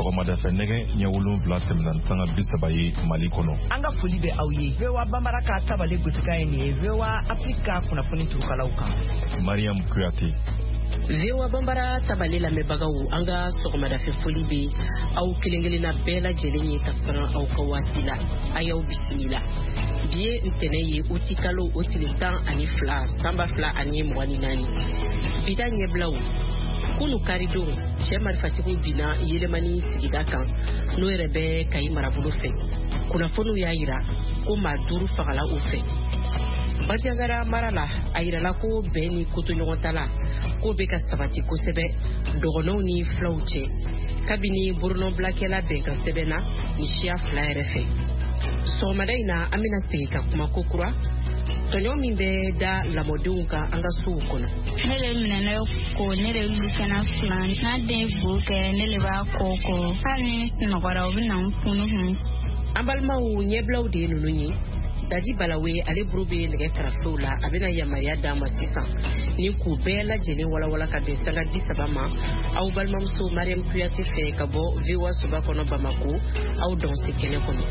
sɔgɔmada fɛ nɛgɛ ɲɛ 7 tɛmɛna sanga 30 ye Mali kɔnɔ. An ka foli bɛ aw ye. VOA Bambara ka tabale gosika ye nin ye. VOA Afrika kunnafoni turukalaw kan. Mariam Kuyate. VOA Bambara tabale lamɛbagaw an ka sɔgɔmada fɛ foli bɛ aw kelen-kelenna bɛɛ lajɛlen ye ka saran aw ka waati la. A y'aw bisimila. Bi ye ntɛnɛ ye uti kalo o tile 12 sanba 2024. Bida ɲɛbilaw kunu karidon cɛ marifatigiw bina yelemani sigida kan n'o yɛrɛ bɛ Kayi marabolo fɛ. Kunnafoniw y'a yira ko maa 5 fagala u fɛ. Bandiagara mara la a yirala ko bɛn ni kotoɲɔgɔn ta la ko bɛ ka sabati kosɛbɛ dɔgɔnɔw ni filaw cɛ kabini burunɔnbilakɛla bɛnkan sɛbɛnna ni siya 2 yɛrɛ fɛ. Sɔgɔmada in na an bɛna segin ka kuma ko kura tɔɲɔ min bɛ da lamɔdenw kan an ka sow kɔnɔ. Ne le minɛnɛ ko ne le wulu kɛnɛ filan n'a den bo kɛ ne le b'a ko hali ni sunɔgɔra u bɛ na n funu hun. An balimaw ɲɛbilaw de ye ninnu ye. Daji Balawe ale buru bɛ nɛgɛ karafew la a bɛna yamaruya d'a ma sisan ni k'u bɛɛ lajɛlen walawala ka bɛn sanga 30 ma aw balimamuso Mariam Kuyate fɛ ka bɔ VOA Soba kɔnɔ Bamako aw dɔnsi kɛnɛ kɔnɔ.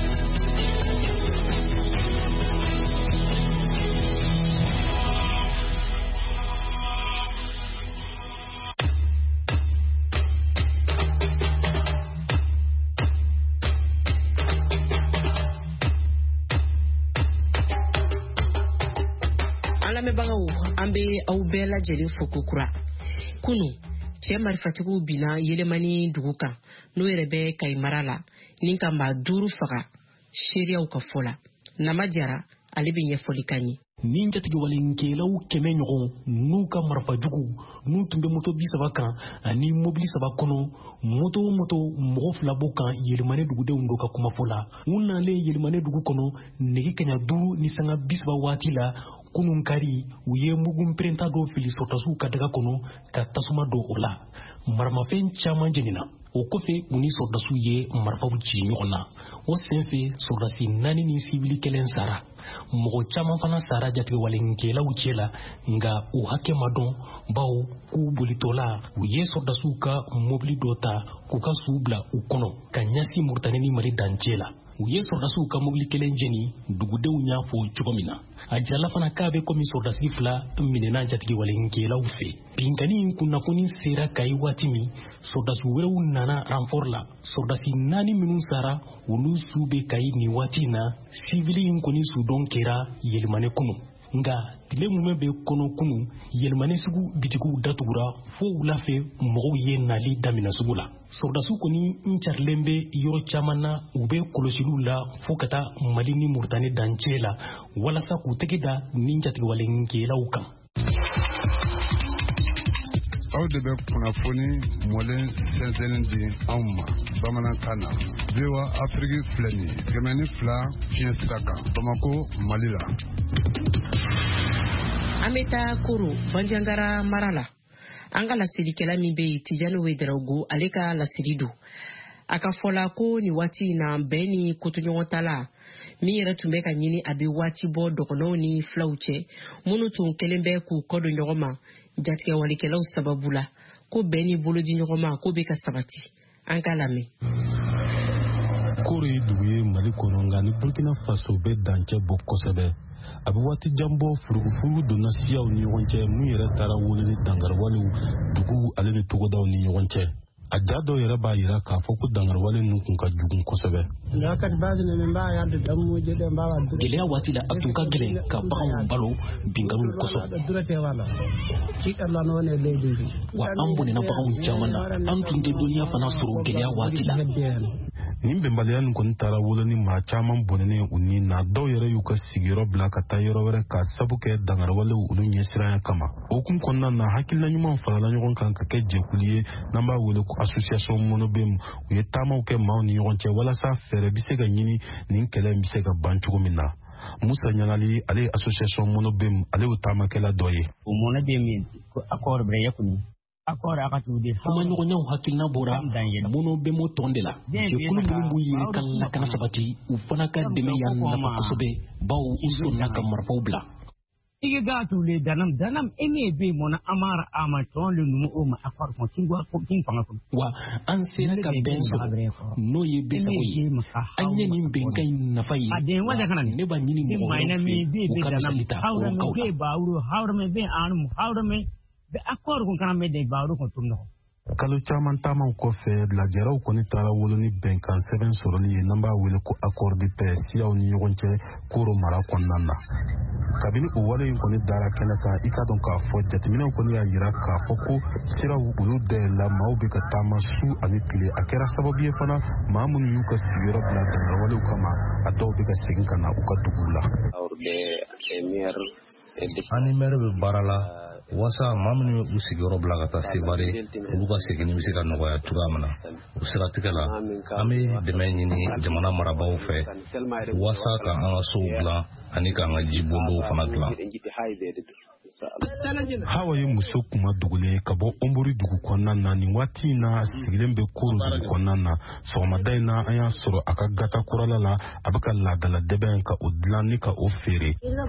An bɛ aw bɛɛ lajɛlen fo kokura. Kunu cɛ marifatigiw bina yelemani dugu kan n'o yɛrɛ bɛ Kayi mara la ni ka maa 5 faga seereyaw ka fɔ la. Nama Jara ale bɛ ɲɛfɔli kan ye. Nin jatigi walenkɛlaw 100 ɲɔgɔn n'u ka marifajugu n'u tun bɛ moto 30 kan ani mobili 3 kɔnɔ moto mɔgɔ 2 b'u kan yelemane dugudenw do ka kuma fɔ la. U nalen yelemane dugu kɔnɔ nɛgɛ kaɲa 5 ni sanga 30 waati la kunun kari u ye mugun perenta dɔ fili sɔrdasiw ka daga kɔnɔ ka tasuma don o la. Maramafɛn caman jenina. O kɔfɛ u ni sɔrdasiw ye marifaw ci ɲɔgɔn na. O senfɛ sɔrdasi 4 ni sivili 1 sara. Mɔgɔ caman fana sara jatigi walenkɛlaw cɛ la nka u hakɛ ma dɔn bawo k'u bolitɔla u ye sɔrdasiw ka mobili dɔ ta k'u ka su bila u kɔnɔ ka ɲɛsin Muritani ni Mali dancɛ la. U ye sɔrdasiw ka mobili 1 jeni dugudenw y'a fɔ cogo min na. A jirala fana k'a bɛ komi sɔrdasi 2 minɛna jatigi walenkɛlaw fɛ. Binkani in kunnafoni sera Kayi waati min sɔrdasi wɛrɛw nana renfort la. Sɔrdasi 4 minnu sara olu su bɛ Kayi nin waati na sivili in kɔni su dɔn kɛra yelemane kunu. Nga tile mun bɛ kɔnɔ kunu yelemane sugu bitigiw datugura fo wula fɛ mɔgɔw ye nali daminɛ sugu la. Sɔrdasiw kɔni n carilen bɛ yɔrɔ caman na u bɛ kɔlɔsiliw la fo ka taa Mali ni Muritani dancɛ la walasa k'u tɛgɛ da nin jatigi walenkɛlaw kan. Aw de bɛ kunnafoni mɔlen sɛnsɛnnen di anw ma bamanankan na. VOA Afrique filɛ nin ye 102 fiɲɛ sira kan Bamako Mali la. An bɛ taa Koro Bandiagara mara la. An ka lasirikɛla min bɛ yen Tijani Wederawogo ale ka lasiri don. A ka fɔla ko ni waati in na bɛn ni kotoɲɔgɔn ta la min yɛrɛ tun bɛ ka ɲini a bɛ waati bɔ dɔgɔnɔw ni filaw cɛ minnu tun kelen bɛ k'u kɔdon ɲɔgɔn ma jatigɛ walikɛlaw sababu la ko bɛn ni bolo di ɲɔgɔn ma ko bɛ ka sabati. An ka lamɛn. Koro ye dugu ye Mali kɔnɔ nka ni Burkina Faso bɛ dancɛ bɔ kosɛbɛ. A bɛ waati jan bɔ furugufuru donna siyaw ni ɲɔgɔn cɛ mun yɛrɛ taara wele ni dangarwalew dugu ale ni togodaw ni ɲɔgɔn cɛ. A ja dɔw yɛrɛ b'a yira k'a fɔ ko dangarwale ninnu kun ka jugun kosɛbɛ. Gɛlɛya waati la a tun ka gɛlɛn ka baganw balo binganiw kosɔn. Wa an bɔnɛna baganw caman na an tun tɛ dɔnniya fana sɔrɔ gɛlɛya waati la. Nin bɛnbaliya nin kɔni taara wolo ni maa caman bɔnɛnen u ni na dɔw yɛrɛ y'u ka sigiyɔrɔ bila ka taa yɔrɔ wɛrɛ ka sabu kɛ dangarwalew olu ɲɛsiranya kama. O kun kɔnɔna na hakilina ɲuman farala ɲɔgɔn kan ka kɛ jɛkulu ye n'an b'a wele ko association monobem. U ye taamaw kɛ maaw ni ɲɔgɔn cɛ walasa fɛɛrɛ bɛ se ka ɲini nin kɛlɛ bɛ se ka ban cogo min na. Musa Ɲangali ale ye association monobem ale y'o taamakɛla dɔ ye. O monobem ko accord bɛrɛ yakuni. Kuma ɲɔgɔnyaw hakilina bɔra mono bemo tɔn de la. Jɛkulu minnu b'u yiri kan lakana sabati u fana ka dɛmɛ y'an nafa kosɛbɛ bawo u sɔnna ka marifaw bila. ige gatu le danam eme be mona amara amaton le numu o ma akor ko tingwa ko king panga ko wa an sera ka benso no ye bisa yi anye ni benkai na fayi ade wada kana ne ba nyini mo mayna me be danam hawra me be bauru hawra me be anu hawra me be akor ko kana me de bauru ko tumno kalo caman taman kɔfɛ lajɛraw kɔni taara wolo ni bɛnkan sɛbɛn sɔrɔli ye n'an b'a wele ko accord de paix siyaw ni ɲɔgɔn cɛ koro mara kɔnɔna na kabini o wale in kɔni dara kɛnɛ kan i ka dɔn k'a fɔ jateminɛw kɔni y'a yira k'a fɔ ko siraw olu dayɛlɛla maaw bɛ ka taama su ani tile a kɛra sababu ye fana maa minnu y'u ka sigiyɔrɔ bila dangawalew kama a dɔw bɛ ka segin ka na u ka duguw la ani mɛri bɛ baara la wasa maa minnu u sigiyɔrɔ bila ka taa sebare olu ka segin bɛ se ka nɔgɔya cogoya min na o siratigɛ la an bɛ dɛmɛ ɲini jamana marabaaw fɛ wasa ka an ka sow dilan ani k'an ka jibondow fana dilan. Hawa ye muso kuma dogolen ka bɔ Ombori dugu kɔnɔna na nin waati in na sigilen bɛ Koro dugu kɔnɔna na sɔgɔmada in na an y'a sɔrɔ a ka gata kurala la a bɛ ka laadala dɛbɛn ka o dilan ni ka o feere.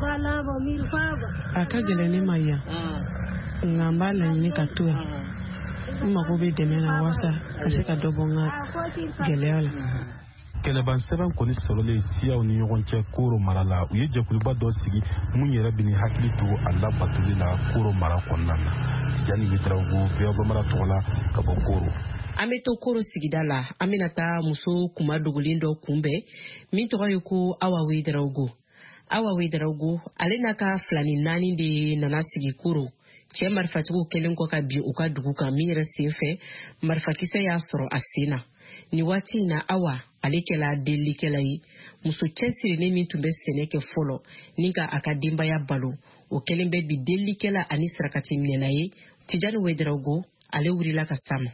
A ka gɛlɛn ne ma yan nka n b'a laɲini ka to yan n mago bɛ dɛmɛ na wasa ka se ka dɔ bɔ n ka gɛlɛya la. Kɛlɛban sɛbɛn kɔni sɔrɔlen siyaw ni ɲɔgɔn cɛ Koro mara la u ye jɛkuluba dɔ sigi mun yɛrɛ bɛ ni hakili to a labatoli la Koro mara kɔnɔna na. Tijani Witrago VOA Bambara tɔgɔ la ka bɔ Koro. An bɛ to Koro sigida la an bɛna taa muso kuma dogolen dɔ kunbɛn min tɔgɔ ye ko Awa Witrago. Awa Witrago ale n'a ka 2 ni 4 de nana sigi Koro. Cɛ marifatigiw kɛlen kɔ ka bin u ka dugu kan min yɛrɛ sen fɛ marifakisɛ y'a sɔrɔ a sen na. Ni waati in na Awa ale kɛla delikɛla ye muso cɛsirilen min tun bɛ sɛnɛ kɛ fɔlɔ ni ka a ka denbaya balo o kɛlen bɛ bi delikɛla ani sarakati minɛla ye. Tijani Witrago ale wulila ka sama.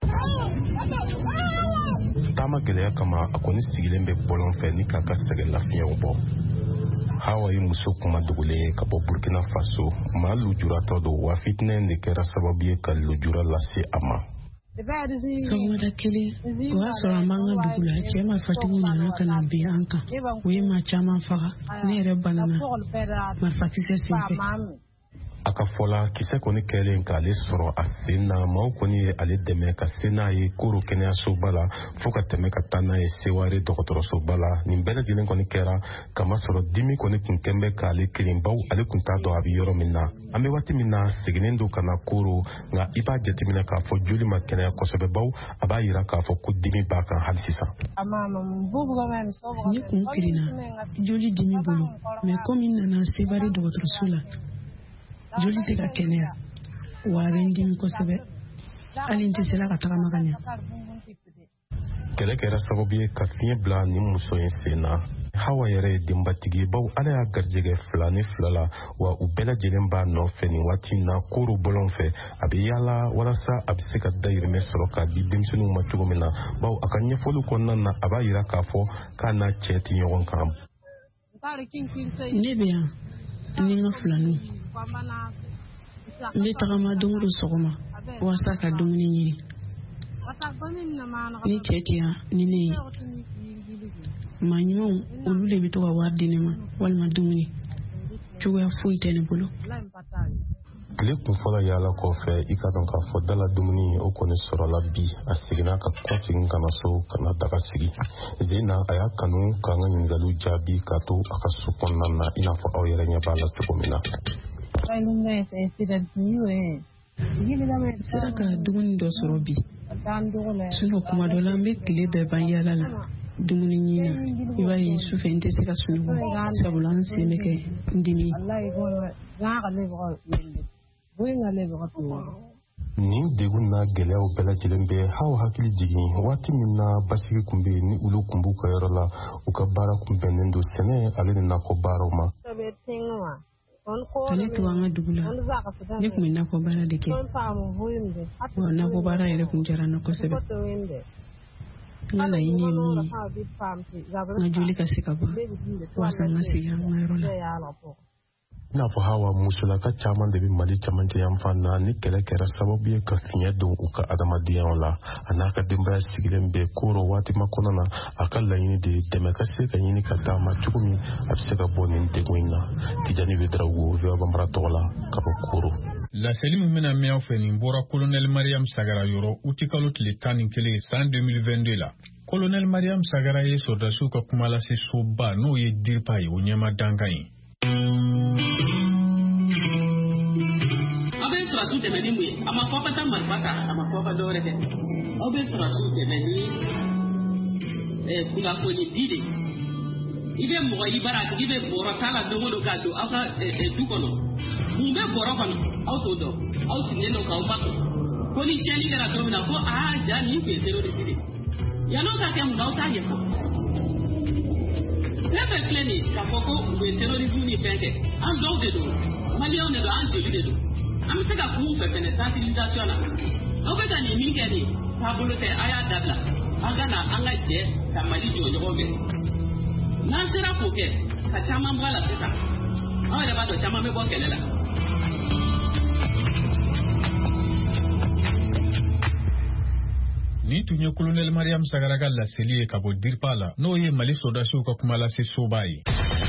Taama gɛlɛya kama a kɔni sigilen bɛ bɔlɔn fɛ ni k'a ka sɛgɛn lafiyaw bɔ. Hawa ye muso kuma dogolen ka bɔ Burkina Faso maa lujuratɔ don wa fitinɛ de kɛra sababu ye ka lujura lase a ma. Sɔgɔmada kelen o y'a sɔrɔ an b'an ka dugu la cɛ marifatigiw nana ka na bin an kan u ye maa caman faga ne yɛrɛ banana marifakisɛ sen fɛ. A ka fɔla kisɛ kɔni kɛlen k'ale sɔrɔ a sen na maaw kɔni ye ale dɛmɛ ka se n'a ye Koro kɛnɛyasoba la fo ka tɛmɛ ka taa n'a ye Seware dɔgɔtɔrɔsoba la nin bɛɛ lajɛlen kɔni kɛra kamasɔrɔ dimi kɔni tun kɛn bɛ k'ale kelen baw ale tun t'a dɔn a bɛ yɔrɔ min na an bɛ waati min na seginnen don ka na Koro nka i b'a jateminɛ k'a fɔ joli ma kɛnɛya kosɛbɛ baw a b'a yira k'a fɔ ko dimi b'a kan hali sisan. Ne kun kirinna joli dimi bolo mɛ komi n nana Seware dɔgɔtɔrɔso la joli tɛ ka kɛnɛya wa a bɛ n dimi kosɛbɛ hali n tɛ se la ka tagama ka ɲɛ. Kɛlɛ kɛra sababu ye ka fiɲɛ bila nin muso in sen na. Hawa yɛrɛ ye denbatigi baw ala y'a garijɛgɛ 2 ni 2 la wa u bɛɛ lajɛlen b'a nɔfɛ nin waati in na Koro bɔlɔn fɛ a bɛ yaala walasa a bɛ se ka dayirimɛ sɔrɔ k'a di denmisɛnninw ma cogo min na baw a ka ɲɛfɔli kɔnɔna na a b'a yira k'a fɔ k'a n'a cɛ tɛ ɲɔgɔn kan. Ne bɛ yan ni n ka filaninw n bɛ tagama don o don sɔgɔma walasa ka dumuni ɲini ni cɛ tɛ yan ni ne ye maa ɲumanw olu de bɛ to ka wari di ne ma walima dumuni cogoya foyi tɛ ne bolo. Tile kun fɔlɔ yaala kɔfɛ i ka dɔn k'a fɔ dala dumuni o kɔni sɔrɔla bi a seginna ka kɔfin kana so kana daga sigi Zena a y'a kanu k'an ka ɲininkaliw jaabi k'a to a ka so kɔnɔna na i n'a fɔ aw yɛrɛ ɲɛ b'a la cogo min na. Sera ka dumuni dɔ sɔrɔ bi sinɔn kuma dɔ la an bɛ tile bɛɛ ban yaala la dumuni ɲini na i b'a ye sufɛ n tɛ se ka sunɔgɔ sabula an sen bɛ kɛ n dimi. Nin degun n'a gɛlɛyaw bɛɛ lajɛlen bɛ Hawa hakili jigin waati min na basigi kun bɛ ni olu kun b'u ka yɔrɔ la u ka baara kun bɛnnen don sɛnɛ ale ni nakɔ baaraw ma. Ka ne to an ka dugu la ne kun bɛ nakɔ baara de kɛ wa nakɔ baara yɛrɛ kun diyara n na kosɛbɛ. N ka laɲini ye mun ye n ka joli ka se ka ban walasa n ka segin an ka yɔrɔ la. n'a fɔ hawa musolaka caman de bɛ Mali camancɛ yan fan na ni kɛlɛ kɛra sababu ye ka fiɲɛ don u ka adamadenyaw la a n'a ka denbaya sigilen bɛ koro waati makɔnɔ na a ka laɲini de dɛmɛ ka se ka ɲini ka d'a ma cogo min a bɛ se ka bɔ nin degun in na Tijani Wederawogo VOA Bambara tɔgɔ la ka bɔ Koro. Laseli min bɛna mɛn aw fɛ nin bɔra Colonel Mariam Sagara yɔrɔ uti kalo tile 11 san 2022 la. Colonel Mariam Sagara ye sɔrdasiw ka kuma lase soba n'o ye DIRPA ye o ɲɛma dankan ye. Abe sɔrɔsiw dɛmɛ ni mun ye a ma fɔ ka taa marifa ta a ma fɔ ka dɔwɛrɛ kɛ aw bɛ sɔrɔsiw dɛmɛ ni kunnafoni di de i bɛ mɔgɔ i bara a tigi bɛ bɔrɔ t'a la don o don k'a don aw ka du kɔnɔ mun bɛ bɔrɔ kɔnɔ aw t'o dɔn aw sigilen don k'aw ba ko ni tiɲɛni kɛra don min na ko ja nin tun ye terroriste de yan'o ka kɛ mun aw t'a ɲɛfɔ ne bɛ filɛ nin k'a fɔ ko u ye terroriste ni fɛn kɛ an dɔw de don maliyɛnw de don an joli de don an bɛ se ka kuma u fɛ fɛnɛ sensibilisation na aw bɛ ka nin min kɛ nin taabolo tɛ a y'a dabila an ka na an ka jɛ ka Mali jɔ ɲɔgɔn fɛ n'an sera k'o kɛ ka caman bɔ a la sisan aw yɛrɛ b'a dɔn caman bɛ bɔ kɛlɛ la. Ni tun ye Colonel Mariam Sagara ka laseli ye ka bɔ DIRPA la n'o ye Mali sɔrdasiw ka kuma lase soba ye.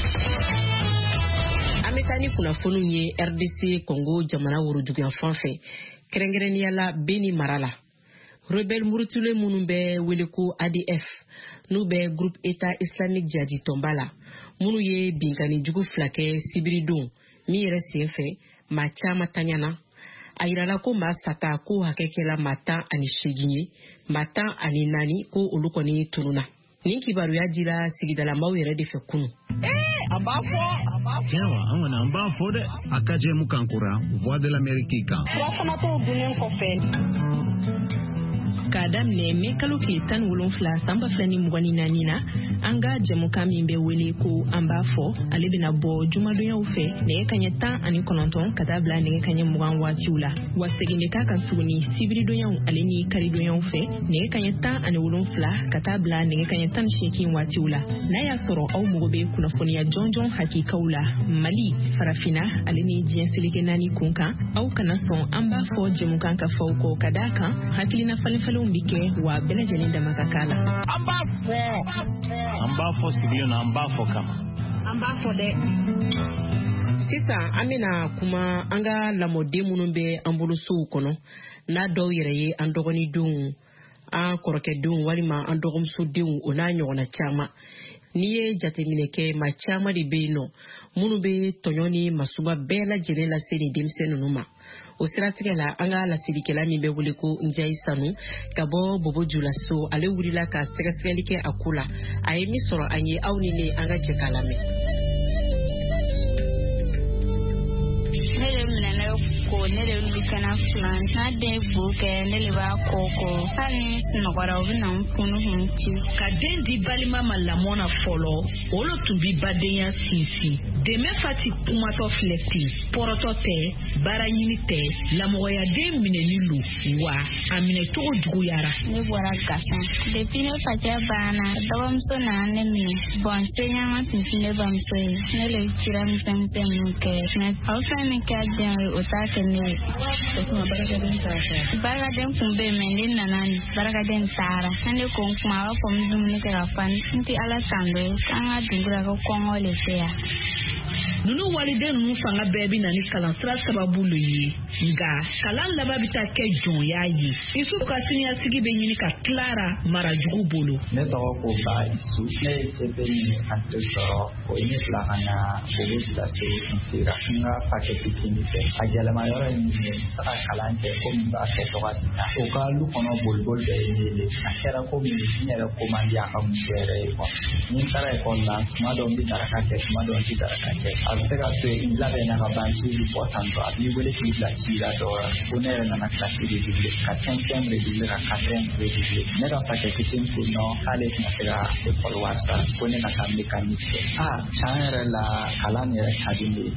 An bɛ taa ni kunnafoniw ye RDC Congo jamana woroduguyan fan fɛ kɛrɛnkɛrɛnnenya la Beni mara la. Rebelle murutule minnu bɛ wele ko ADF n'u bɛ groupe État islamique jadi tɔnba la minnu ye binkani jugu fila kɛ sibiridon min yɛrɛ sen fɛ maa caman tanyana a yirala ko maa sata ko hakɛ kɛla maa 18 ye maa 14 ko olu kɔni tununa. Nin kibaruya dira sigidalamaw yɛrɛ de fɛ kunu. An b'a fɔ an b'a fɔ dɛ a ka jɛ mu kan kura Voix de l'Amérique kan. Furafanatɔw dunnen kɔfɛ k'a daminɛ mai kalo tile 17 san 2024 na an ka jɛmukan min bɛ wele ko an b'a fɔ ale bɛna bɔ jumadonyaw fɛ nɛgɛ kaɲɛ 19 ka taa bila nɛgɛ kaɲɛ 20 waatiw la wa segin bɛ k'a kan tuguni sibiridonyaw ale ni karidonyaw fɛ nɛgɛ kaɲɛ 17 ka taa bila nɛgɛ kaɲɛ 18 waatiw la n'a y'a sɔrɔ aw mago bɛ kunnafoniya jɔnjɔn hakikaw la Mali farafina ale ni diɲɛ seleke 4 kunkan aw kana sɔn an b'a fɔ jɛmukan ka faw kɔ ka d'a kan hakilina falenfalenw bi kɛ wa bɛɛ lajɛlen dama ka k'a la. An b'a fɔ sigilen na an b'a fɔ kama. An b'a fɔ dɛ. Sisan an bɛna kuma an ka lamɔden minnu bɛ an bolo sow kɔnɔ n'a dɔw yɛrɛ ye an dɔgɔnindenw an kɔrɔkɛdenw walima an dɔgɔmusodenw o n'a ɲɔgɔnna caman. N'i ye jateminɛ kɛ maa caman de bɛ yen nɔ minnu bɛ tɔɲɔ ni masuba bɛɛ lajɛlen lase ni denmisɛn ninnu ma. O siratigɛ la an ka lasilikɛla min bɛ wele ko Njayi Sanu ka bɔ Bobo Julaso ale wulila ka sɛgɛsɛgɛli kɛ a ko la a ye min sɔrɔ an ye aw ni ne an ka jɛ k'a lamɛn. Ne de minɛ ko ne de lukana filan n'a den bu kɛ ne de b'a kɔkɔ hali ni sunɔgɔra u bɛ na n kunu ci. Ka den di balima ma lamɔ na fɔlɔ olu tun bi badenya sinsin dɛmɛ fati kumatɔ filɛ ten pɔrɔtɔ tɛ baara ɲini tɛ lamɔgɔyaden minɛni lo wa a minɛ cogo juguyara. Ne bɔra Gasan depuis ne facɛ banna dɔgɔmuso nana ne minɛ bɔn seɲama tun tɛ ne bamuso ye ne le cira misɛnmisɛn minnu kɛ aw fɛn min kɛ den ye o t'a kɛ ne ye. O tuma barakaden t'a kɛ. Barakaden kun bɛ yen mɛ ne nana ni barakaden taara ne ko n kuma a b'a fɔ n dumuni kɛ ka fa n tɛ ala tando ye k'an ka dunkura ko kɔngɔ le tɛ yan. Nunu waliden ninnu fanga bɛɛ bɛ na ni kalan sira sababu lo ye nka kalan laban bɛ taa kɛ jɔnya ye isu ka siniɲɛsigi bɛ ɲini ka Clara Marajugu bolo. Ne tɔgɔ ko Ba Isu ne ye CP ɲini an tɛ sɔrɔ o ye ne fila ka na Bobo Julaso n sera n ka fakɛ fitinin fɛ a gɛlɛma yɔrɔ ye min ye n tɛ ka kalan kɛ komi n b'a kɛ tɔgɔ sin na o ka lu kɔnɔ boliboli bɛɛ ye ne ye a kɛra komi n yɛrɛ ko man di a ka muso yɛrɛ ye ni n taara ekɔli la tuma dɔ n bɛ daraka kɛ tuma dɔ n tɛ daraka kɛ. A bɛ se ka to yen labɛn na ka ban ci bi bɔ tantɔ a b'i wele k'i bila ci la dɔw la ko ne yɛrɛ nana kilasi redoublé ka 5e redoublé ka 4e redoublé ne ka fakɛ fitinin ko non k'ale tɛna se ka ekɔli wari sara ko ne ka taa mécanique kɛ tiɲɛ yɛrɛ la kalan yɛrɛ ka di ne ye.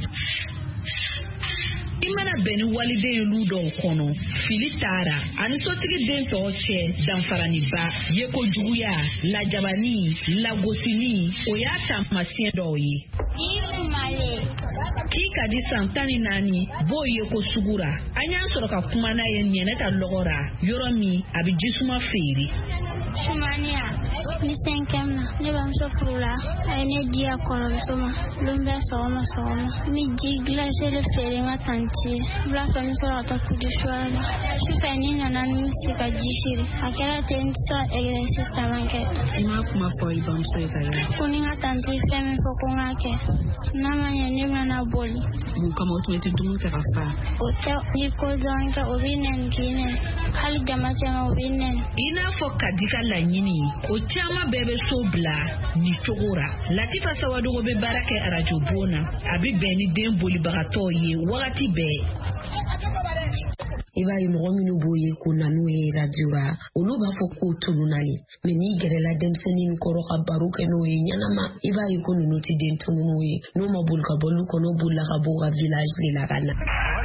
I mana bɛn ni waliden ye lu dɔw kɔnɔ fili taara ani sotigi den tɔw cɛ danfaraniba yeko juguya lajabani lagosili o y'a taamasiyɛn dɔw ye. k'i ka di san 14 b'o ye ko sugura an y'a sɔrɔ ka kuma n'a ye Ɲɛnɛta lɔgɔra yɔrɔ min a bɛ jisuma feere. Sumaniya ni 5e na ne bamuso furula a ye ne di a kɔrɔmuso ma lon bɛ sɔgɔma ni ji glacé de feere n ka tanti wula fɛ n sɔrɔ ka taa coup du soir la sufɛ ni nana ni se ka ji siri a kɛra ten n tɛ se ka exercice caman kɛ. I ma kuma fɔ i bamuso ye ka yɛlɛ ko ni n ka tanti fɛn min fɔ ko n k'a kɛ n'a ma ɲɛ ne bɛna boli. Mun kama o tun tɛ dumuni kɛ ka fa? O tɛ ni ko dɔrɔn kɛ o bɛ nɛni k'i nɛni hali jama caman o bɛ nɛni. I n'a fɔ Kadi ka laɲini o caman bɛɛ bɛ so bila ni cogo ra. Latifa Sawadogo bɛ baara kɛ radio bon na a bɛ bɛn ni den bolibagatɔw ye wagati bɛɛ. I b'a ye mɔgɔ minnu b'o ye ko na n'u ye radio ra olu b'a fɔ ko tununali mais n'i gɛrɛla denmisɛnnin kɔrɔ ka baro kɛ n'o ye ɲɛnama i b'a ye ko ninnu tɛ den tununw ye n'u ma boli ka bɔ olu kɔnɔ bolila ka bɔ ka village de la ka na.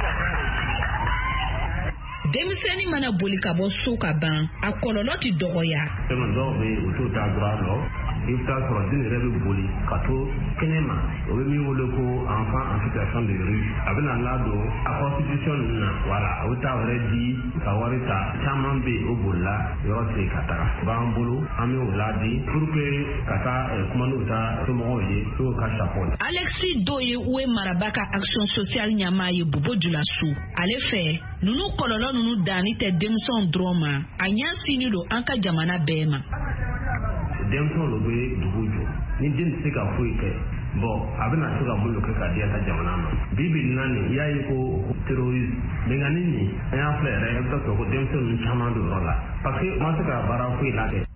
Denmisɛnnin mana boli ka bɔ so ka ban a kɔlɔlɔ tɛ dɔgɔya. Dɔw bɛ u t'o ta droit lɔ i bɛ taa sɔrɔ den yɛrɛ bɛ boli ka to kɛnɛ ma o bɛ min wele ko enfant en situation de rue a bɛ na ladon a constitution ninnu na wala a bɛ taa wɛrɛ di ka wari ta caman bɛ o bolila yɔrɔ tigɛ ka taga o b'an bolo an bɛ o ladi pour que ka taa kuma n'u ta somɔgɔw ye n'o ka chapeau. Alexis Doye Uwe Maraba ka action sociale ɲɛmaa ye Bobo Julasu ale fɛ ninnu kɔlɔlɔ ninnu danni tɛ denmisɛnw dɔrɔn ma a ɲɛsinnen don an ka jamana bɛɛ ma. Denmisɛnw de bɛ dugu jɔ ni den tɛ se ka foyi kɛ bon a bɛna se ka mun kɛ ka di a ka jamana ma bibi naani i y'a ye ko terrorisme bɛnkanni nin an y'a filɛ yɛrɛ i bɛ taa sɔrɔ ko denmisɛnw ninnu caman don yɔrɔ la parce que ma se ka baara foyi la kɛ.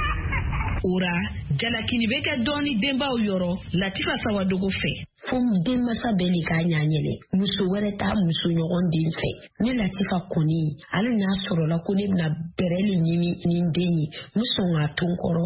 Ora jalakini bɛ kɛ dɔɔni denbaw yɔrɔ Latifa Sawadogo fɛ. Fo denmasa bɛɛ ni k'a ɲaɲɛlɛ muso wɛrɛ t'a muso ɲɔgɔn den fɛ ne Latifa kɔni ale n'a sɔrɔla ko ne bɛna bɛrɛli ɲini ni den ye n sɔn k'a to n kɔrɔ.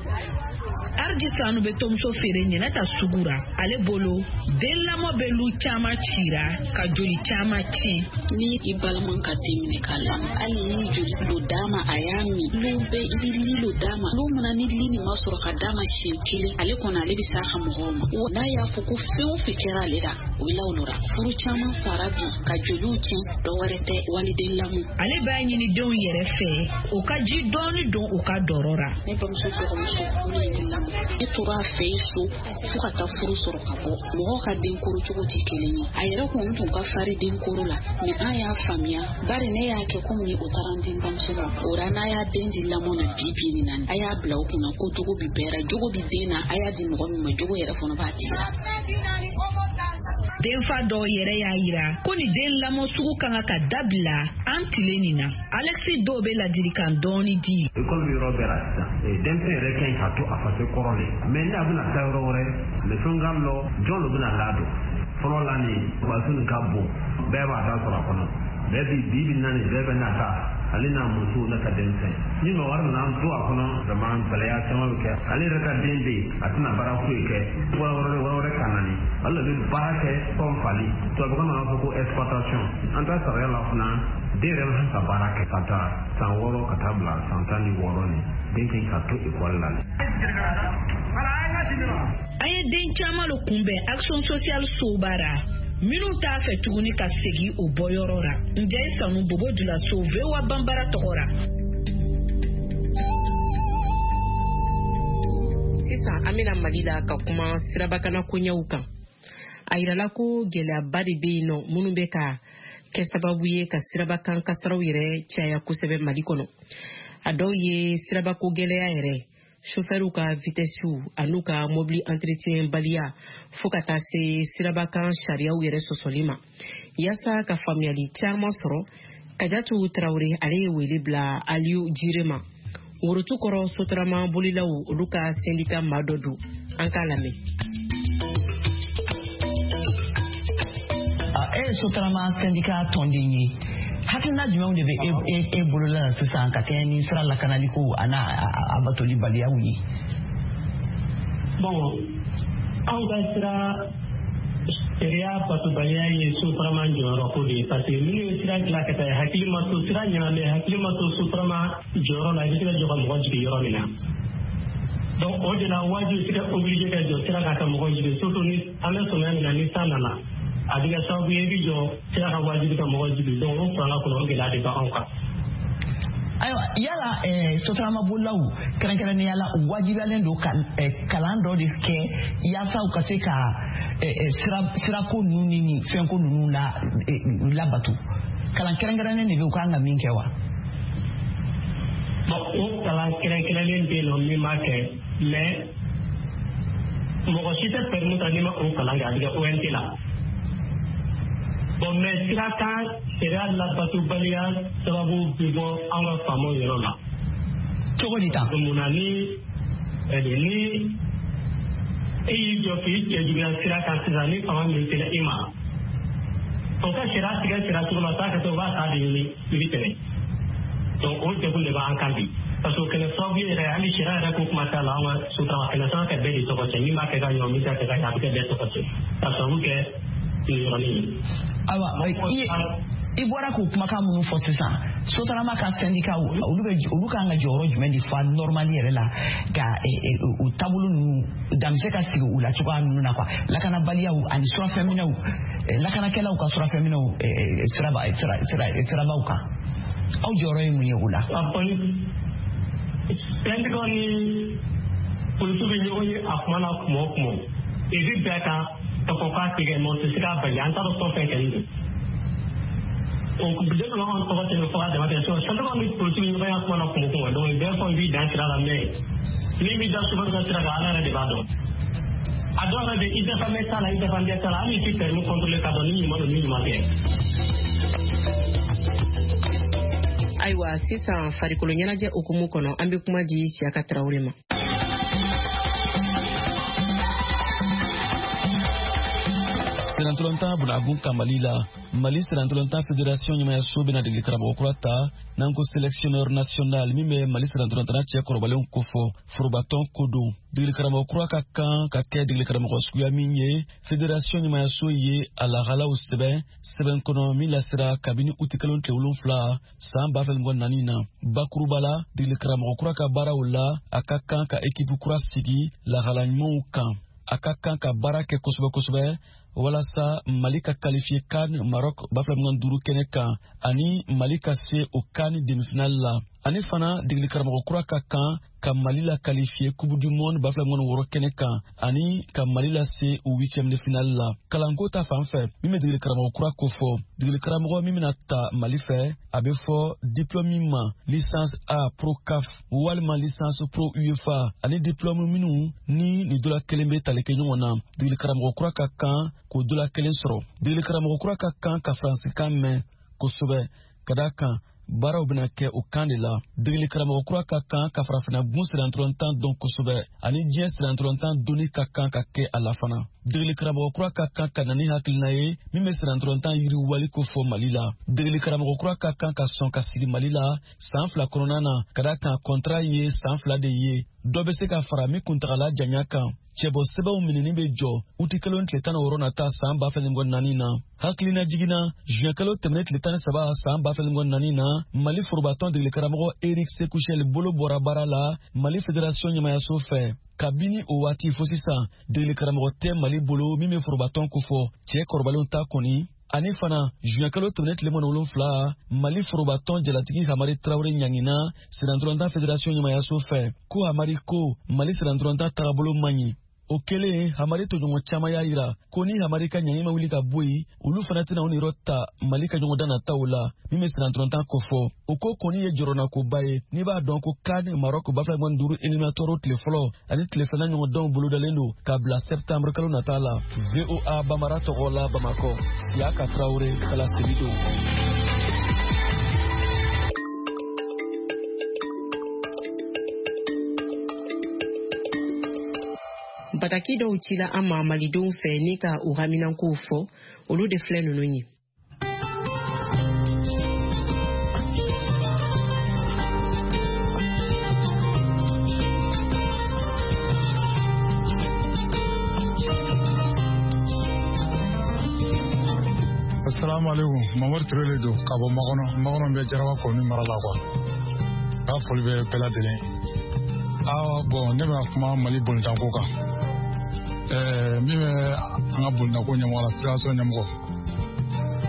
Arji Sanu bɛ tɔmuso feere Ɲɛnɛta sugura ale bolo den lamɔ bɛ lu caman cira ka joli caman tiɲɛ. Ni i balima ka den minɛ k'a lamɔ hali ni joli lo d'a ma a y'a min lu bɛ i bɛ lilo d'a ma lu mana ni lini ma sɔrɔ ka d'a ma siɲɛ kelen ale kɔni ale bɛ s'a ka mɔgɔw ma n'a y'a fɔ ko fɛn o fɛn kɛra ale la o bɛ lawulora furu caman sara bi ka joliw tiɲɛ dɔwɛrɛ tɛ waliden lamɔ. Ale b'a ɲini denw yɛrɛ fɛ o ka ji dɔɔni don u ka dɔrɔ ra. Ne bamuso dɔgɔmuso furu ye lamɔ ne tora a fɛ so fo ka taa furu sɔrɔ ka bɔ mɔgɔw ka den koro cogo tɛ kelen ye a yɛrɛ kɔni tun ka fari den koro la mais an y'a faamuya bari ne y'a kɛ komi ni o taara n den bamuso la o ra n'a y'a den di lamɔ na bi ni na a y'a bila o kunna ko jogo bi bɛɛ ra jogo bi den na a y'a di mɔgɔ min ma jogo yɛrɛ fana b'a tigi la. Denfa dɔw yɛrɛ y'a yira ko ni den lamɔ sugu kan ka dabila an tile nin na Alexis dɔw bɛ ladilikan dɔɔni di. École bi yɔrɔ bɛɛ la sisan denmisɛn yɛrɛ kan ka to a faso kɔrɔ de mais n'a bɛna taa yɔrɔ wɛrɛ fɛnkan lɔ jɔn de bɛna ladon fɔlɔ la ni waso nin ka bon bɛɛ b'a da sɔrɔ a kɔnɔ bɛɛ bi naani bɛɛ bɛ n'a ta ale n'a muso ne ka denmisɛn ni ma wari nana to a kɔnɔ vraiment gɛlɛya caman bɛ kɛ ale yɛrɛ ka den bɛ yen a tɛna baara foyi kɛ wɛrɛ ka na ni ale bɛ baara kɛ fɛn fali tubabukan na b'a fɔ ko exploitation an ta sariya la fana den yɛrɛ bɛ ka baara kɛ ka taa san 6 ka taa bila san 16 ni den kan ka to école la. An ye den caman lo kunbɛn action sociale sobara minnu t'a fɛ tuguni ka segin o bɔyɔrɔ ra Njɛ Sanu Bobo Julaso VOA Bambara tɔgɔ ra. Sisan an bɛna Mali la ka kuma sirabakana koɲɛw kan a yirala ko gɛlɛyaba de bɛ yen nɔ minnu bɛ ka kɛ sababu ye ka sirabakan kasaraw yɛrɛ caya kosɛbɛ Mali kɔnɔ a dɔw ye sirabako gɛlɛya yɛrɛ chauffeur ka vitesse an'u ka mobile entretien baliya fo ka taa se sirabakan sariyaw yɛrɛ sɔsɔli ma yasa ka faamuyali caman sɔrɔ Kajatu Traoré ale ye wele bila Aliou Jire ma worotu kɔrɔ sotarama bolilaw olu ka syndicat maa dɔ don an k'a lamɛn. Sotarama syndicat tɔnden ye hakilina jumɛnw de bɛ e bolola sisan ka kɛ ni sira lakanaliko a n'a batoli baliyaw ye. Bon anw ka sira sariya batobaliya ye sotarama jɔyɔrɔ ko de ye parce que minnu ye sira dilan ka taa hakili ma to sira ɲɛnamɛ hakili ma to sotarama jɔyɔrɔ la i bɛ se ka jɔ ka mɔgɔ jigin yɔrɔ min na. Donc o de la wajibi tɛ obligé ka jɔ sira ka mɔgɔ jigin surtout ni an bɛ sɔmiya min na ni san nana a bɛ kɛ sababu ye i bɛ jɔ sira ka wajibi ka mɔgɔ jigi donc o fanga kɔnɔ o gɛlɛya de bɛ anw kan. Ayiwa yala sotarama bolilaw kɛrɛnkɛrɛnnenya la u wajibiyalen don ka kalan dɔ de kɛ yaasa u ka se ka sirako ninnu ni fɛnko ninnu labato kalan kɛrɛnkɛrɛnnen de bɛ u kan ka min kɛ wa? O kalan kɛrɛnkɛrɛnnen bɛ yen nɔ min b'a kɛ mais mɔgɔ si tɛ permis ta n'i ma o kalan kɛ a bɛ kɛ ONT la. Bon mais sira kan sariya labatobaliya sababu bɛ bɔ an ka faamaw yɔrɔ la. Cogo di tan? Munna ni e y'i jɔ k'i cɛ juguya sira kan sisan ni fanga min sera i ma o ka sariya tigɛ sira cogo la taa ka to o b'a ta de ɲini i bɛ tɛmɛ. Donc o degun de b'an kan bi parce que kɛlɛ sababu yɛrɛ hali sariya yɛrɛ ko kuma t'a la an ka sotarama kɛlɛ sanga ka bɛɛ de tɔgɔ cɛ min b'a kɛ ka ɲɛ o min t'a kɛ ka ɲɛ a bɛ kɛ bɛɛ tɔgɔ cɛ ka sababu kɛ yɔrɔnin ye. Ayiwa i bɔra k'o kumakan minnu fɔ sisan sotarama ka syndicat olu kan ka jɔyɔrɔ jumɛn de fa normal yɛrɛ la ka o taabolo ninnu dan bɛ se ka sigi u la cogoya ninnu na quoi lakanabaliyaw ani surafɛnminɛw lakanakɛlaw ka surafɛnminɛw sirabaw kan aw jɔyɔrɔ ye mun ye o la? Syndicat ni polisiw bɛ ɲɔgɔn ye a kuma na kuma o kuma i bɛ bɛɛ kan ka fɔ k'a tigɛ mɛ o tɛ se k'a bali an t'a dɔn fɛn fɛn kɛlen don. Donc bidon la on tɔgɔ tɛmɛ fɔ ka dama tɛmɛ so syndicat ni polisiw bɛ ɲɔgɔn ye a kuma na kuma o kuma donc bɛɛ fɔ i b'i dan sira la mais min b'i da souvent ka sira kan ala yɛrɛ de b'a dɔn. A dɔw yɛrɛ bɛ i dafamɛ t'a la i dafandɛ t'a la hali i tɛ permis contrôler k'a dɔn ni ɲuman don ni ɲuman tɛ. Ayiwa sisan farikolo ɲɛnajɛ okumu kɔnɔ an bɛ kuma di Siyaka Tarawele ma. Sirantolontan bunagun ka Mali la Mali Sirantolontan Fédération ɲɛmayaso bɛna degeli karamɔgɔ kura ta n'an ko sélectionneur national min bɛ Mali Sirantolontan cɛ kɔrɔbalenw kofɔ forobatɔn ko don degeli karamɔgɔ kura ka kan ka kɛ degeli karamɔgɔ suguya min ye Fédération ɲɛmayaso ye a lahalaw sɛbɛn kɔnɔ min lasira kabini uti kalo tile 7 san 2024 na bakuruba la degeli karamɔgɔ kura ka baaraw la a ka kan ka équipe kura sigi lahala ɲumanw kan a ka kan ka baara kɛ kosɛbɛ walasa Mali ka qualifié CAN Maroc 2025 kɛnɛ kan ani Mali ka se o CAN demi-finale la ani fana degeli karamɔgɔ kura ka kan ka Mali la qualifié Coupe du Monde 2026 kɛnɛ kan ani ka Mali la se o 8e de finale la kalanko ta fan fɛ min bɛ degeli karamɔgɔ kura ko fɔ degeli karamɔgɔ min bɛna ta Mali fɛ a bɛ fɔ diplôme ma licence A pro CAF walima licence pro UEFA ani diplôme minnu ni dola kelen bɛ tali kɛ ɲɔgɔn na degeli karamɔgɔ kura ka kan k'o dola kelen sɔrɔ degeli karamɔgɔ kura ka kan ka faransikan mɛn kosɛbɛ ka d'a kan baaraw bɛna kɛ o kan de la degeli karamɔgɔ kura ka kan ka farafina gun sirantolontan dɔn kosɛbɛ ani diɲɛ sirantolontan donni ka kan ka kɛ a la fana degeli karamɔgɔ kura ka kan ka na ni hakilina ye min bɛ sirantolontan yiriwali ko fɔ Mali la degeli karamɔgɔ kura ka kan ka sɔn ka sigi Mali la san 2 kɔnɔna na ka d'a kan contrat ye san 2 de ye dɔ bɛ se ka fara min kuntagala janya kan cɛbɔ sɛbɛnw minɛni bɛ jɔ uti kalo tile 16 nata san 2024 na hakilina jiginna juin kalo tɛmɛnen tile 13 san 2024 na Mali forobatɔn degeli karamɔgɔ Eric Sekuchel bolo bɔra baara la Mali Fédération ɲɛmayaso fɛ kabini o waati fo sisan degeli karamɔgɔ tɛ Mali bolo min bɛ forobatɔn ko fɔ cɛ kɔrɔbalenw ta kɔni ani fana juin kalo tɛmɛnen tile 17 Mali forobatɔn jalatigi Hamari Traoré ɲangina Sirantolontan Fédération ɲɛmayaso fɛ ko Hamari ko Mali Sirantolontan tagabolo man ɲi o kelen Hamari tɔɲɔgɔn caman y'a yira ko ni Hamari ka ɲangi ma wuli ka bɔ yen olu fana tɛna u niyɔrɔ ta Mali ka ɲɔgɔn dan nataw la min bɛ Sirantolontan ko fɔ o ko kɔni ye jɔrɔnakoba ye n'i b'a dɔn ko CAN Maroc 2025 éliminatoire tile fɔlɔ ani tile 2 ɲɔgɔndanw bolodalen don k'a bila septembre kalo nata la VOA Bamara tɔgɔ la Bamakɔ Siyaka Tarawele Kala Sebido. Bataki dɔw cila an ma malidenw fɛ ni ka u haminankow fɔ olu de filɛ ninnu ye. Assalamu alaikum Mamadu Ture don ka bɔ Makɔnɔ bɛ Jaraba Kɔni mara la quoi ka foli bɛ bɛɛ lajɛlen bon ne bɛna kuma Mali bolitanko kan min bɛ an ka bolitanko ɲɛmɔgɔ la Fédération ɲɛmɔgɔ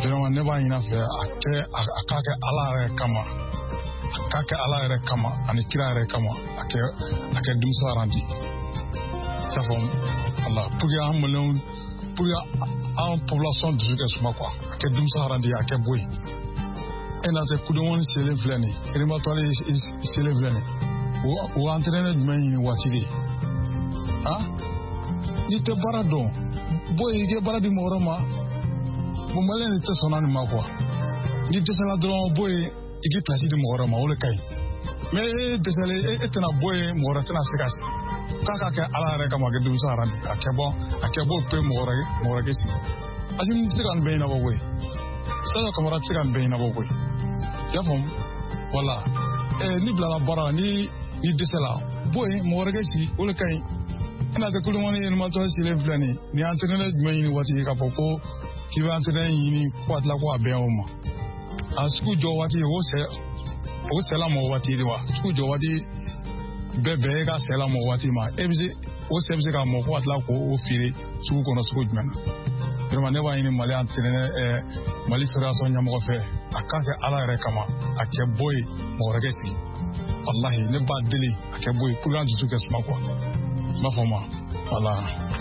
vraiment ne b'a ɲini a fɛ a k'a kɛ Ala yɛrɛ kama, a k'a kɛ Ala yɛrɛ kama ani kira yɛrɛ kama, a kɛ denmuso arandi. Ça fɔ Allah pour que an maliyɛnw, pour que an population dusu kɛ suma quoi, a kɛ denmuso arandi, a kɛ bɔ yen. E n'a tɛ kudenwani selen filɛ nin ye, éliminatoire selen filɛ nin ye, o entraîneur jumɛn ɲini waati de ah n'i tɛ baara dɔn bɔ yen i kɛ baara di mɔgɔ wɛrɛ ma. Bon maliyɛn de tɛ sɔn nin ma quoi, n'i dɛsɛla dɔrɔn bɔ yen i k'i place di mɔgɔ wɛrɛ ma, o de ka ɲi. mais e dɛsɛlen e tɛna bɔ yen mɔgɔ wɛrɛ tɛna se ka k'a ka kɛ Ala yɛrɛ kama, a kɛ denmuso arandi, a kɛ bɔ pe mɔgɔ wɛrɛ kɛ sigi. Asimi tɛ se ka nin bɛɛ ɲɛnabɔ koyi, Sadio Kamara tɛ se ka nin bɛɛ ɲɛnabɔ koyi. I y'a faamu voilà. Ni bilala baara la ni dɛsɛla bɔ yen mɔgɔ wɛrɛ kɛ sigi, o de ka ɲi. E n'a tɛ kudenwani éliminatoire selen filɛ nin ye, ni entraîneur jumɛn ɲini waati k'a fɔ ko k'i bɛ entraîneur ɲini ko a tila ko a bɛn o ma. A sugu jɔ waati o sɛla mɔ waati de wa, sugu jɔ waati bɛɛ e ka sɛla mɔ waati ma, o sɛ bɛ se ka mɔ ko a tila k'o feere sugu kɔnɔ sugu jumɛn na. Vraiment ne b'a ɲini Mali entraîneur Mali fédération ɲɛmɔgɔ fɛ, a k'a kɛ Ala yɛrɛ kama, a kɛ bɔ yen mɔgɔ wɛrɛ kɛ sigi. Wallahi ne b'a deli a kɛ bɔ yen pour que an dusu kɛ suma quoi. N b'a fɔ ma voilà.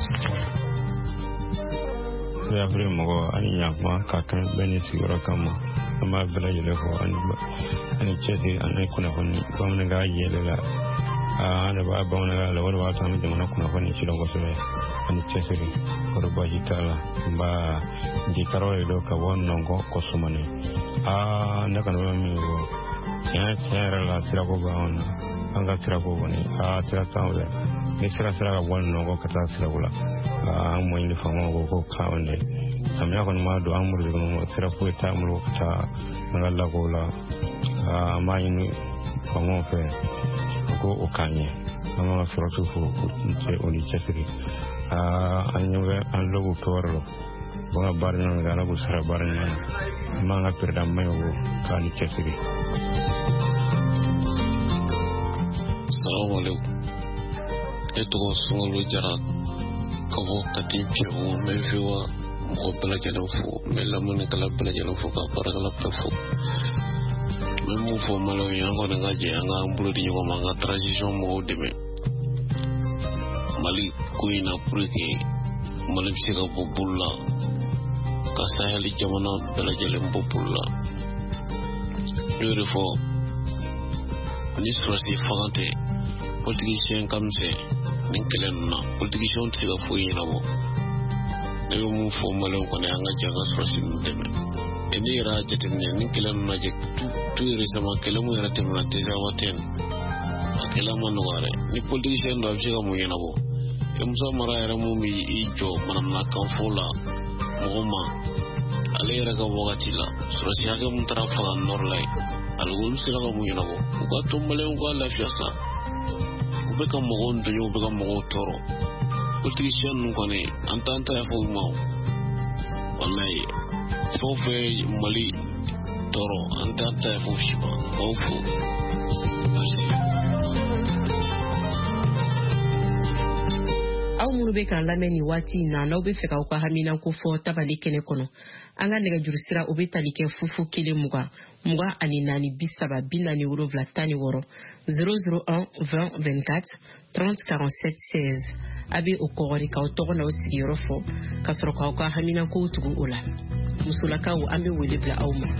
Yafure mɔgɔ ani ɲakuma ka kan bɛɛ ni sigiyɔrɔ kama, an b'a bɛɛ lajɛlen fɔ ani cɛsiri ani kunnafoni bamanankan yɛlɛ la. An de b'a bamanankan la, o de b'a to an bɛ jamana kunnafoni ci dɔn kosɛbɛ ani cɛsiri, o de baasi t'a la. N b'a jikaraw de don ka bɔ Nɔnkɔ Kɔsumani. Ne kɔni bɛ min fɔ tiɲɛ yɛrɛ la sirako b'anw na, an ka sirako kɔni sira t'anw dɛ. Ni sira ka bɔ Nɔnkɔ ka taa sirako la, an mɔ ɲini faamaw ko k'anw dɛ. Samiya kɔni m'a don an muru kɔnɔ sira foyi t'an bolo ka taa an ka lakow la. An b'a ɲini faamaw fɛ ko o k'an ɲɛ, an ka sɔrɔsiw fo o ni cɛsiri. An ɲɛ bɛ an logo kɛwari la, an ka baara ɲɔgɔn kɛ, Ala k'u sara baara ɲɔgɔn na. An b'an ka président maɲi fo k'a ni cɛsiri. Salamu alaikum. Ne tɔgɔ Sunkalo Jara ka bɔ Kati Piɛwu, n bɛ VOA mɔgɔ bɛɛ lajɛlen fo, n bɛ lamɛnnikɛla bɛɛ lajɛlen fo, ka baarakɛla bɛɛ fo. N bɛ mun fɔ Maliyɛnw ye, an kɔni ka jɛ an k'an bolo di ɲɔgɔn ma, an ka transition mɔgɔw dɛmɛ Mali ko in na pour que Mali bɛ se ka bɔ bolo la, ka Sahɛli jamana bɛɛ lajɛlen bɔ bolo la. N y'o de fɔ, ni sɔrɔsi fanga tɛ politicien ka misɛn nin kɛlɛ ninnu na, politicien tɛ se ka foyi ɲɛnabɔ. Ne bɛ mun fɔ Maliyɛnw kɔni an ka jɛ an ka sɔrɔsi ninnu dɛmɛ. Ne yɛrɛ y'a jateminɛ nin kɛlɛ ninnu lajɛ tout récemment kɛlɛ mun yɛrɛ tɛmɛna Tizawatène, a kɛlɛ ma nɔgɔ yɛrɛ. Ni politicien dɔ a bɛ se ka mun ɲɛnabɔ, Musa Mara yɛrɛ mun bɛ i jɔ manamanakan fɔ la mɔgɔ ma, ale yɛrɛ ka wagati la sɔrɔsi hakɛ mun taara faga nɔrɔ la yen, ale olu sera ka mun ɲɛnabɔ. U ka to Maliyɛnw ka lafiya sa, u bɛ ka mɔgɔw dɔɲɔ, u bɛ ka mɔgɔw tɔɔrɔ. Politicien ninnu kɔni an t'an ta yafa u ma, wallahi fɛn o fɛn ye Mali tɔɔrɔ an t'an ta yafa u si ma. K'aw fo. Merci. Aw minnu bɛ k'an lamɛn nin waati in na, n'aw bɛ fɛ k'aw ka haminanko fɔ tabali kɛnɛ kɔnɔ, an ka nɛgɛjuru sira o bɛ tali kɛ 00 20 ani 4 30 47 16 001 20 24 30 47 16. A bɛ o kɔgɔri k'aw tɔgɔ n'aw sigiyɔrɔ fɔ, ka sɔrɔ k'aw ka haminankow tugu o la. Musolakaw an bɛ wele bila aw ma.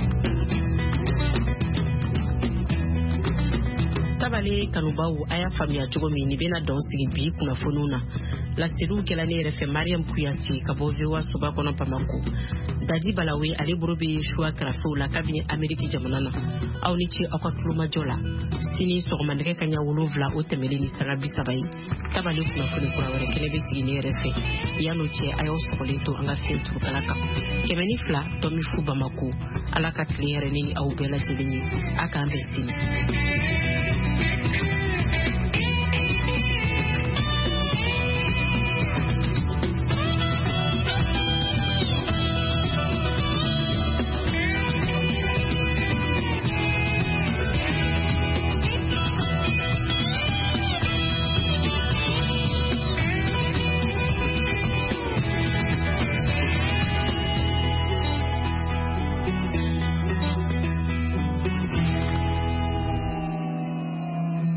Tabale kanubaw a y'a faamuya cogo min, ni bɛna dɔn sigi bi kunnafoniw na. Laseliw kɛla ne yɛrɛ fɛ Mariam Kuyate ka bɔ VOA soba kɔnɔ Bamako. Dadi Balawe ale bolo bɛ choix karafew la kabini Ameriki jamana na. Aw ni ce aw ka tulomajɔ la. Sini sɔgɔma nɛgɛ kaɲa 7 o tɛmɛlen ni sanga 30 ye. Tabale kunnafoni kura wɛrɛ kɛnɛ bɛ sigi ne yɛrɛ fɛ. Yan'o cɛ a y'aw sɔgɔlen to an ka fiɲɛ turukala kan. 102 tɔmi fu Bamako. Ala ka tile hɛrɛ ni aw bɛɛ lajɛlen ye. A k'an bɛn sini.